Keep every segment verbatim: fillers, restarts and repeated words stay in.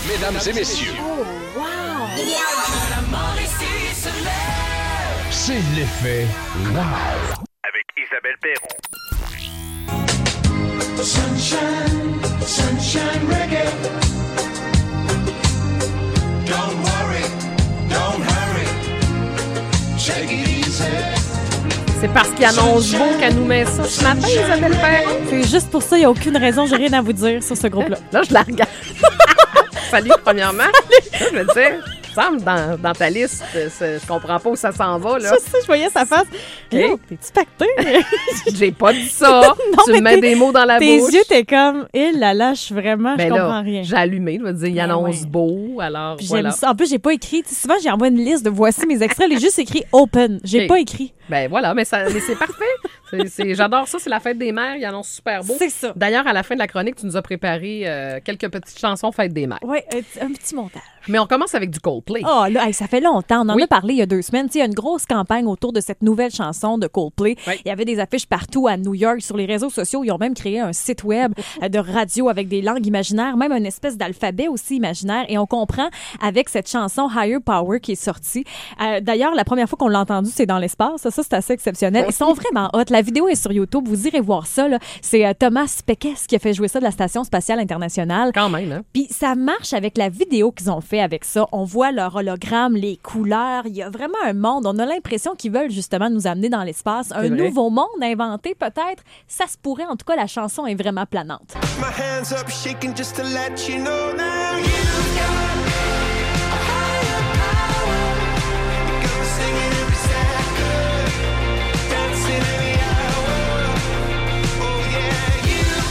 Mesdames et messieurs. Oh, wow! C'est l'effet wow. Avec Isabelle Perron. Sunshine, sunshine reggae. Don't worry, don't hurry. Take it easy. C'est parce qu'il annonce beau qu'elle nous met ça ce matin, Isabelle Perron. C'est juste pour ça, il n'y a aucune raison, j'ai rien à vous dire sur ce groupe-là. Là, je la regarde. Salut, premièrement. Là, je me disais, semble dans, dans ta liste, je comprends pas où ça s'en va, là. Je sais, je voyais sa face. Okay. Yo, t'es-tu pacté? J'ai pas dit ça. Non, tu me mets des mots dans la tes bouche. Tes yeux, t'es comme, eh là là, je suis vraiment, ben je là, comprends rien. J'ai allumé, je me dis, il Ben annonce ouais. beau, alors Puis voilà. j'aime ça. En plus, j'ai pas écrit. Tu sais, souvent, j'envoie une liste de voici mes extraits. J'ai juste écrit open. J'ai Okay. pas écrit. Ben voilà, mais, ça, mais c'est parfait. C'est, c'est, j'adore ça, c'est la fête des mères, il annonce super beau. C'est ça. D'ailleurs, à la fin de la chronique, tu nous as préparé euh, quelques petites chansons fête des mères. Oui, un, un petit montage. Mais on commence avec du Coldplay. Oh là, hey, ça fait longtemps. On en Oui. a parlé il y a deux semaines. Tu sais, il y a une grosse campagne autour de cette nouvelle chanson de Coldplay. Oui. Il y avait des affiches partout à New York, sur les réseaux sociaux. Ils ont même créé un site web euh, de radio avec des langues imaginaires, même une espèce d'alphabet aussi imaginaire. Et on comprend avec cette chanson Higher Power qui est sortie. Euh, d'ailleurs, la première fois qu'on l'a entendue, c'est dans l'espace. Ça, ça c'est assez exceptionnel. Ils sont vraiment hot. La vidéo est sur YouTube. Vous irez voir ça, là. C'est euh, Thomas Peckes qui a fait jouer ça de la Station spatiale internationale. Quand même, hein? Puis ça marche avec la vidéo qu'ils ont fait avec ça. On voit leur hologramme, les couleurs. Il y a vraiment un monde. On a l'impression qu'ils veulent justement nous amener dans l'espace. Un vrai. nouveau monde inventé peut-être. Ça se pourrait. En tout cas, la chanson est vraiment planante. My hands up shaking just to let you know now you've got a higher power. You got me singing every second, dancing every hour. Oh yeah, you've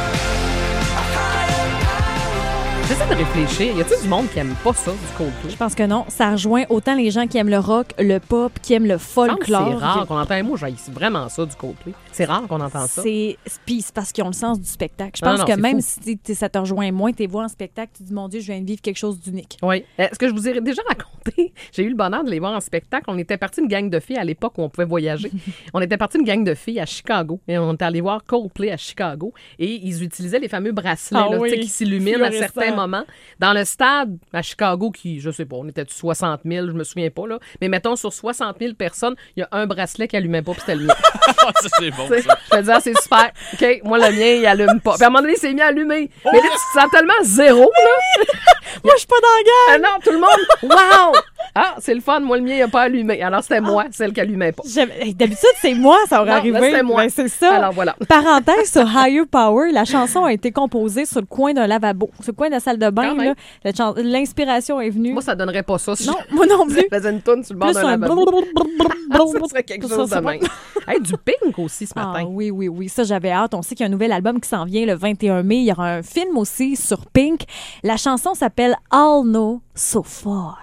got a higher power. J'essaie de réfléchir. Y a-t-il du monde qui aime pas ça, du Coldplay? Je pense que non. Ça rejoint autant les gens qui aiment le rock, le pop, qui aiment le Il me semble que folklore. C'est rare qu'on entende. Moi, j'haïs vraiment ça, du Coldplay. C'est rare qu'on entend ça. C'est puis c'est parce qu'ils ont le sens du spectacle. Je Non, pense non, que c'est même fou. si t'es- ça te rejoint moins, tes voix en spectacle, tu dis mon Dieu, je viens de vivre quelque chose d'unique. Oui. Est-ce que je vous ai déjà raconté? J'ai eu le bonheur de les voir en spectacle. On était parti une gang de filles à l'époque où on pouvait voyager. On était parti une gang de filles à Chicago. Et on était allé voir Coldplay à Chicago. Et ils utilisaient les fameux bracelets Ah là, oui, tu sais, qui s'illuminent à fluorescents. certains moments. Dans le stade à Chicago, qui, je sais pas, on était soixante mille, je me souviens pas, là. Mais mettons, sur soixante mille personnes, il y a un bracelet qui allumait pas, puis c'était le mien. ça, c'est bon, Tu sais, ça. je te dis, ah, c'est super. OK, moi, le mien, il allume pas. Puis à un moment donné, il s'est mis à allumer. Mais là, tu te sens tellement zéro, là. Moi, je suis pas dans la Ah non, tout le monde, wow! Ah, c'est le fun, moi, le mien, il n'a pas allumé. Alors, c'était moi, celle qui allumait pas. J'aime- hey, D'habitude, c'est moi, ça aurait Non, arrivé. là, c'était moi. Ben, c'est ça. Alors, voilà. Parenthèse sur Higher Power, la chanson a été composée sur le coin d'un lavabo, sur le coin de la salle de bain. Quand même. là. La chan- L'inspiration est venue. Moi, ça donnerait pas ça. Si Non, moi non je plus. faisais une toune sur le bord Plus d'un un lavabo. blablabla. Ça serait quelque Ça, chose c'est de même. Hey, du Pink aussi ce Ah matin. oui, oui, oui. Ça, j'avais hâte. On sait qu'il y a un nouvel album qui s'en vient le vingt et un mai. Il y aura un film aussi sur Pink. La chanson s'appelle All Know So Far.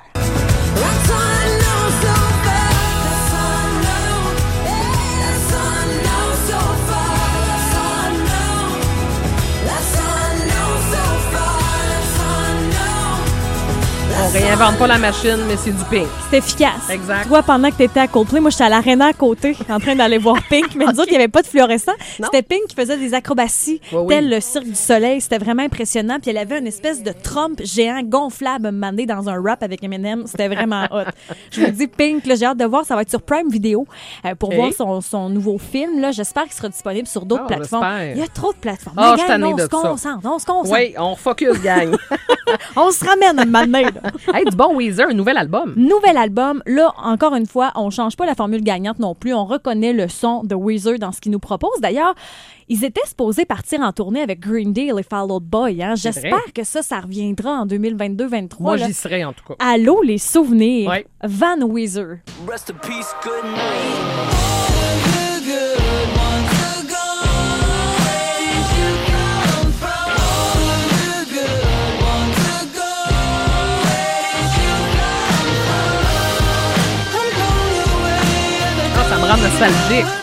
On réinvente pas la machine, mais c'est du Pink. C'est efficace. Exact. Toi, pendant que tu étais à Coldplay, moi, j'étais à l'Arena à côté, en train d'aller voir Pink. Mais nous autres, il n'y avait pas de fluorescent. Non. C'était Pink qui faisait des acrobaties, Oui, oui. tel le Cirque du Soleil. C'était vraiment impressionnant. Puis elle avait une espèce de trompe géant gonflable mané dans un rap avec Eminem. C'était vraiment hot. Je vous dis, Pink, là, j'ai hâte de voir. Ça va être sur Prime Video euh, pour Ok. voir son, son nouveau film. Là, j'espère qu'il sera disponible sur d'autres Ah, plateformes. j'espère. Il y a trop de plateformes. Ah, Mais je suis gang, tannée on de se ça. concentre. On se concentre. Oui, on focus, gang. On se ramène à un moment donné, là. Hey, du bon Weezer, un nouvel album. Nouvel album. Là, encore une fois, on change pas la formule gagnante non plus. On reconnaît le son de Weezer dans ce qu'il nous propose. D'ailleurs, ils étaient supposés partir en tournée avec Green Day et les Fall Out Boy. Hein? C'est J'espère vrai. que ça, ça reviendra en deux mille vingt-deux vingt-trois. Moi, là. j'y serais, en tout cas. Allô, les souvenirs. Ouais. Van Weezer. Rest in peace, good night. All the good ones are gone. Where did you come from? All the good ones are gone. Where did you come from? I'm going away and I Ah, ça me rend nostalgique.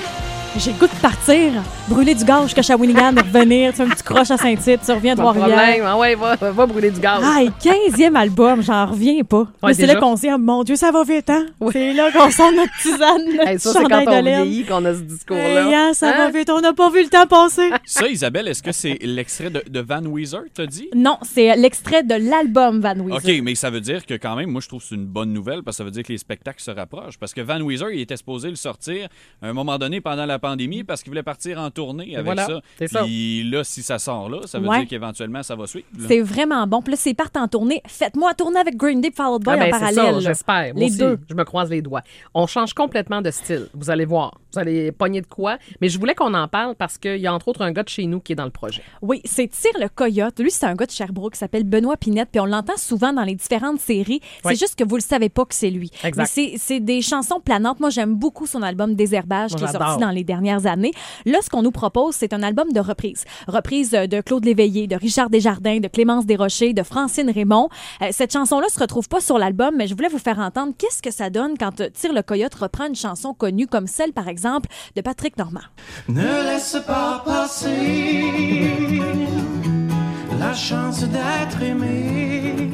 J'ai le goût de partir, brûler du gaz jusqu'à Shawinigan, de revenir, tu fais un petit croche à Saint-Tite, tu reviens à Pas de problème. Trois-Rivières. Ah ouais, va, va brûler du gaz. Ah, et quinzième album, j'en reviens pas. Là, c'est déjà. là qu'on se dit, oh, mon Dieu, ça va vite, hein? C'est là qu'on sent notre tisane, notre Hey, ça, c'est chandail quand de on laine. vieillit qu'on a ce discours-là. Hey, hein, ça Hein? va vite, on n'a pas vu le temps passer. Ça, Isabelle, est-ce que c'est l'extrait de, de Van Weezer, t'as dit? Non, c'est l'extrait de l'album Van Weezer. OK, mais ça veut dire que quand même, moi, je trouve que c'est une bonne nouvelle parce que ça veut dire que les spectacles se rapprochent. Parce que Van Weezer, il était supposé le sortir à un moment donné pendant la pandémie parce qu'il voulait partir en tournée avec Voilà, ça. c'est ça. Puis là, si ça sort là, ça veut Ouais. dire qu'éventuellement, ça va suivre. là. C'est vraiment bon. Puis là, c'est partent en tournée. Faites-moi tourner avec Green Day et Fall Out Boy Ah ben, en c'est parallèle. ça, là. j'espère. Moi Les aussi, deux. je me croise les doigts. On change complètement de style. Vous allez voir. Vous allez pogner de quoi. Mais je voulais qu'on en parle parce qu'il y a entre autres un gars de chez nous qui est dans le projet. Oui, c'est Tire le Coyote. Lui, c'est un gars de Sherbrooke qui s'appelle Benoît Pinette, puis on l'entend souvent dans les différentes séries. Oui. C'est juste que vous le savez pas que c'est lui. Exact. Mais c'est, c'est des chansons planantes. Moi, j'aime beaucoup son album Désherbage Moi, qui est j'adore. sorti dans les dernières années. Là, ce qu'on nous propose, c'est un album de reprises. Reprises euh, de Claude Léveillé, de Richard Desjardins, de Clémence Desrochers, de Francine Raymond. Euh, cette chanson-là se retrouve pas sur l'album, mais je voulais vous faire entendre qu'est-ce que ça donne quand euh, Tire le Coyote reprend une chanson connue comme celle, par exemple, de Patrick Normand. Ne laisse pas passer la chance d'être aimé.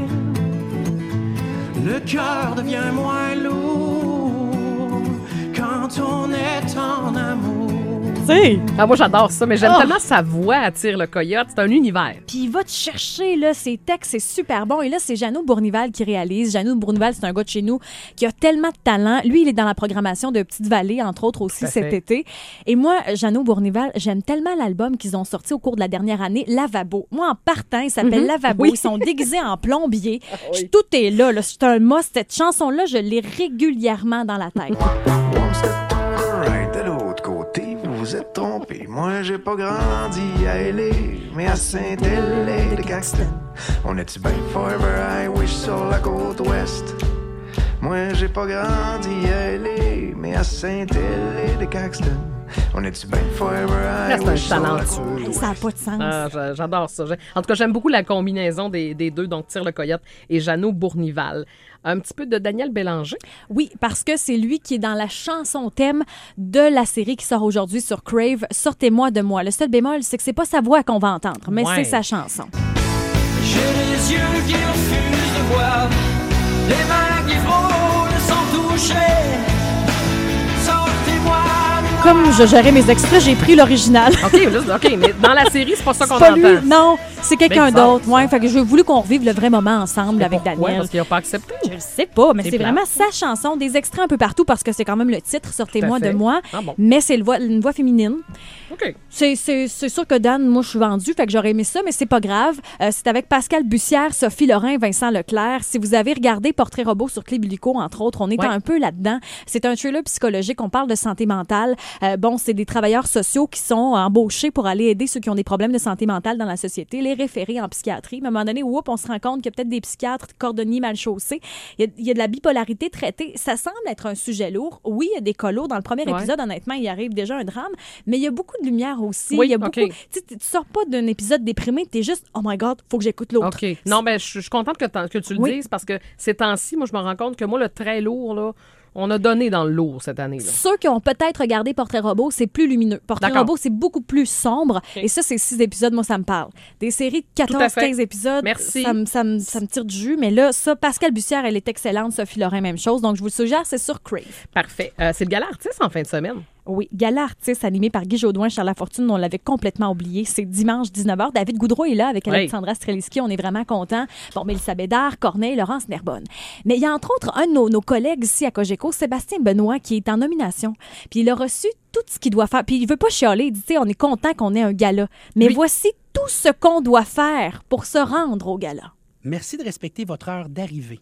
Le cœur devient moins lourd quand on est en amour. Tu sais, Ah, moi, j'adore ça, mais j'aime Oh! tellement sa voix attire le coyote. C'est un univers. puis il va te chercher, là, ses textes, c'est super bon. Et là, c'est Jeannot Bournival qui réalise. Jeannot Bournival, c'est un gars de chez nous qui a tellement de talent. Lui, il est dans la programmation de Petite Vallée, entre autres aussi Tout à cet fait. été. Et moi, Jeannot Bournival, j'aime tellement l'album qu'ils ont sorti au cours de la dernière année, Lavabo. Moi, en partant, il s'appelle Mhm. Lavabo. Oui. Ils sont déguisés en plombier. oui. Tout est là, là. C'est un must. Cette chanson-là, je l'ai régulièrement dans la tête. One step on the right, de l'autre côté, vous vous êtes trompé. Moi, j'ai pas grandi à L A, mais à Saint-Hélène de Caxton. On est-tu bien forever highway sur la côte ouest? Moi, j'ai pas grandi à L A, mais à Saint-Hélène de Caxton. On est-tu bien forever c'est un highway sur la talentueux. côte Hey, ouest? ça n'a pas de sens. Ah, j'a- j'adore ça. J'ai- En tout cas, j'aime beaucoup la combinaison des, des deux, donc Tire le Coyote et Jeannot Bournival. Un petit peu de Daniel Bélanger. Oui, parce que c'est lui qui est dans la chanson thème de la série qui sort aujourd'hui sur Crave, Sortez-moi de moi. Le seul bémol, c'est que c'est pas sa voix qu'on va entendre, mais Ouais. c'est sa chanson. J'ai les yeux qui refusent de voir, les mains qui frôlent sans toucher. Sortez-moi de moi. Comme je gérais mes extraits, j'ai pris l'original. OK, juste- OK, mais dans la série, c'est pas ça qu'on C'est pas entend. lui, non, c'est quelqu'un Bien bizarre, d'autre. Ouais, fait que j'ai voulu qu'on revive le vrai moment ensemble avec Pourquoi? Daniel. Parce qu'il n'a pas accepté. Je le sais pas, mais C'est c'est plate. vraiment sa chanson, des extraits un peu partout parce que c'est quand même le titre, Sortez-moi Tout à de fait. moi. Ah bon. Mais c'est le voix- une voix féminine. OK. C'est, c'est, c'est sûr que Dan, moi, je suis vendue, fait que j'aurais aimé ça, mais c'est pas grave. Euh, c'est avec Pascal Bussière, Sophie Lorrain, Vincent Leclerc. Si vous avez regardé Portrait robot sur Club Illico, entre autres, on est Ouais. un peu là-dedans. C'est un thriller psychologique, on parle de santé mentale. Euh, bon, c'est des travailleurs sociaux qui sont embauchés pour aller aider ceux qui ont des problèmes de santé mentale dans la société, les référer en psychiatrie. Mais à un moment donné, whoop, on se rend compte qu'il y a peut-être des psychiatres cordonniers mal chaussés. Il y, a, il y a de la bipolarité traitée. Ça semble être un sujet lourd. Oui, il y a des cas lourds. Dans le premier Ouais. épisode, honnêtement, il arrive déjà un drame, mais il y a beaucoup de lumière aussi. Oui, il y a beaucoup. OK. Tu sais, tu sors pas d'un épisode déprimé, t'es juste, oh my God, faut que j'écoute l'autre. OK. Non, mais je je suis contente que, t'en- que tu le Oui. dises parce que ces temps-ci, moi, je me rends compte que moi, le très lourd, là, on a donné dans le lourd cette année. Là. Ceux qui ont peut-être regardé Portrait Robot, c'est plus lumineux. Portrait D'accord. Robot, c'est beaucoup plus sombre. OK. Et ça, c'est six épisodes, moi, ça me parle. Des séries de Tout à quatorze fait. quinze épisodes, Merci. Ça, me- ça, me- ça me tire du jus. Mais là, ça, Pascal Bussière, elle est excellente. Sophie Lorrain, même chose. Donc, je vous le suggère, c'est sur Crave. Parfait. Euh, c'est le gala artiste en fin de semaine. Oui, gala artiste animé par Guy Jodoin, Charles Lafortune, on l'avait complètement oublié. C'est dimanche dix-neuf heures. David Goudreau est là avec Oui. Alexandra Streliski. On est vraiment contents. Bon, Mélissa Bédard, Corneille, Laurence Nerbonne. Mais il y a entre autres un de nos, nos collègues ici à Cogeco, Sébastien Benoît, qui est en nomination. Puis il a reçu tout ce qu'il doit faire. Puis il veut pas chialer. Il dit, tu sais, on est content qu'on ait un gala. Mais Oui. voici tout ce qu'on doit faire pour se rendre au gala. Merci de respecter votre heure d'arrivée.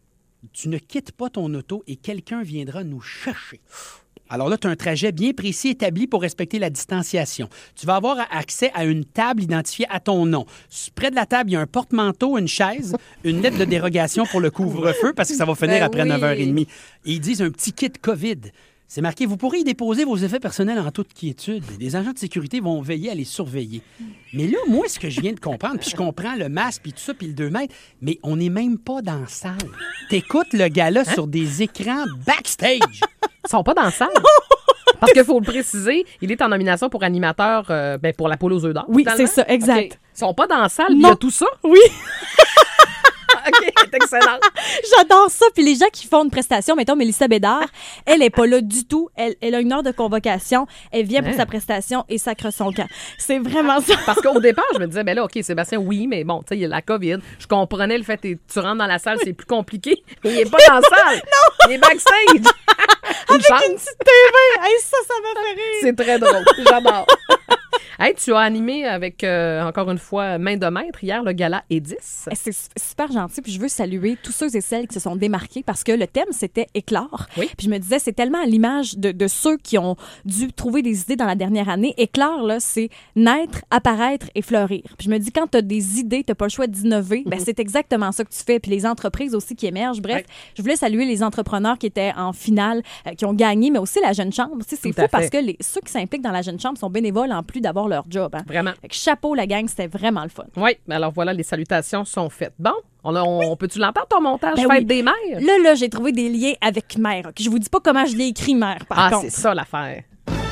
Tu ne quittes pas ton auto et quelqu'un viendra nous chercher. Alors là, tu as un trajet bien précis établi pour respecter la distanciation. Tu vas avoir accès à une table identifiée à ton nom. Près de la table, il y a un porte-manteau, une chaise, une lettre de dérogation pour le couvre-feu parce que ça va finir Ben après oui. neuf heures trente. Et ils disent un petit kit COVID. C'est marqué, vous pourrez y déposer vos effets personnels en toute quiétude. Les agents de sécurité vont veiller à les surveiller. Mais là, moi, ce que je viens de comprendre, puis je comprends le masque, puis tout ça, puis le deux mètres, mais on n'est même pas dans la salle. T'écoutes le gala sur des écrans backstage. Ils sont pas dans la salle. Parce qu'il faut le préciser, il est en nomination pour animateur euh, ben, pour la poule aux œufs d'or. Oui, finalement. c'est ça, exact. OK. Ils sont pas dans la salle, il y Non. a tout ça. Oui. OK, c'est excellent. J'adore ça. Puis les gens qui font une prestation, mettons Mélissa Bédard, elle n'est pas là du tout. Elle, elle a une heure de convocation. Elle vient pour Hein? sa prestation et sacre son camp. C'est vraiment ça. Parce qu'au départ, je me disais, ben là, OK, Sébastien, oui, mais bon, tu sais, il y a la COVID. Je comprenais le fait que tu rentres dans la salle, c'est plus compliqué. Mais il n'est pas dans la salle. Non. Il est backstage. Une Avec chance. une petite T V. Hey, ça, ça m'a fait rire. C'est très drôle. J'adore. Hey, tu as animé avec, euh, encore une fois, main de maître hier, le gala Edis. Eh, C'est su- super gentil. Puis je veux saluer tous ceux et celles qui se sont démarqués parce que le thème, c'était éclore. Oui. Puis je me disais, c'est tellement à l'image de, de ceux qui ont dû trouver des idées dans la dernière année. Éclore, là, c'est naître, apparaître et fleurir. Puis je me dis, quand tu as des idées, tu n'as pas le choix d'innover, ben, c'est exactement ça que tu fais. Puis les entreprises aussi qui émergent. Bref, Oui. je voulais saluer les entrepreneurs qui étaient en finale, euh, qui ont gagné, mais aussi la Jeune Chambre. Tu sais, c'est Tout à fou parce fait. que les, ceux qui s'impliquent dans la Jeune Chambre sont bénévoles en plus d'avoir leur job. Hein. Vraiment. Fait que chapeau, la gang, c'était vraiment le fun. Oui, alors voilà, les salutations sont faites. Bon, on, a- on peut-tu l'entendre, ton montage Ben Fête oui. des mères? Là, là, j'ai trouvé des liens avec mère. ok? Je vous dis pas comment je l'ai écrit, mère, par Ah, contre. c'est ça l'affaire.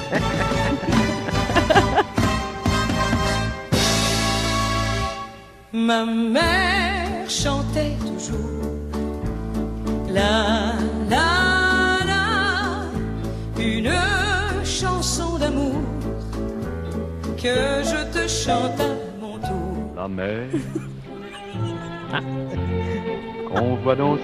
Ma mère chantait toujours la la la, une chanson d'amour que je te chante à mon tour. La mer qu'on voit danser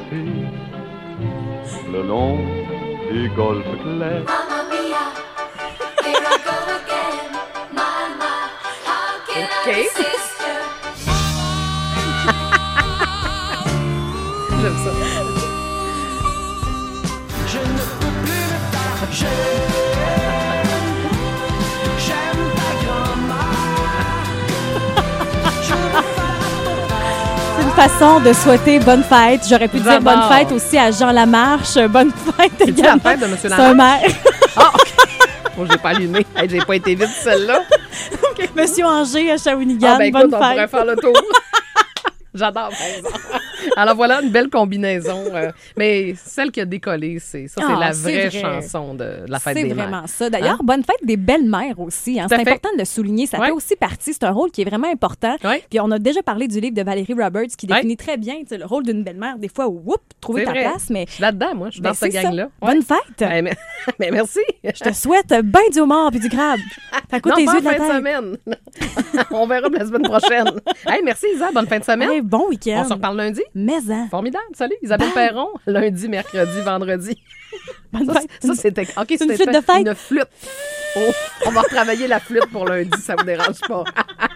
le long du golfe clair. Mamma mia, here I go again. My, my, how can I Okay. resist you? J'aime ça. Je ne peux plus me taire. Je- J'aime ta grand-mère. Je veux faire C'est une façon de souhaiter bonne fête. J'aurais pu dire J'adore. bonne fête aussi à Jean Lamarche. Bonne fête C'est-tu la également. fête de M. C'est un Lamarche? maire. Ah, OK. Moi, j'ai pas allumé. Hey, j'ai pas été vite, celle-là. Monsieur Angers à Shawinigan. Ah, ben écoute, bonne on pourrait fête. faire le tour. J'adore, par exemple. Alors voilà, une belle combinaison. euh, mais celle qui a décollé, c'est ça, c'est Ah, la c'est vraie vrai. chanson de la fête C'est des vraiment mères. ça. D'ailleurs, bonne fête des belles-mères aussi. Hein. Tout à C'est fait. important de le souligner. Ça Ouais. fait aussi partie. C'est un rôle qui est vraiment important. Ouais. Puis on a déjà parlé du livre de Valérie Roberts qui Ouais. définit très bien tu sais, le rôle d'une belle-mère. Des fois, whoop, trouver C'est ta vrai. place. Mais Je suis là-dedans, moi. Je suis ben, dans cette c'est ça. gang-là. Bonne fête. Ben, mais, mais merci. Je te souhaite bien du homard puis du crabe. Ça coûte Non, les pas yeux en de la fin de tête. semaine. On verra la semaine prochaine. Hey, merci, Isa. Bonne fin de semaine. Hey, bon week-end. On se reparle lundi. Mais hein. Formidable. Salut, Isabelle Bye. Perron. Lundi, mercredi, vendredi. Bonne Ça, fête. ça, c'était. OK, Une c'était flûte de fête. Une flûte. Oh, on va retravailler la flûte pour lundi, ça vous dérange pas.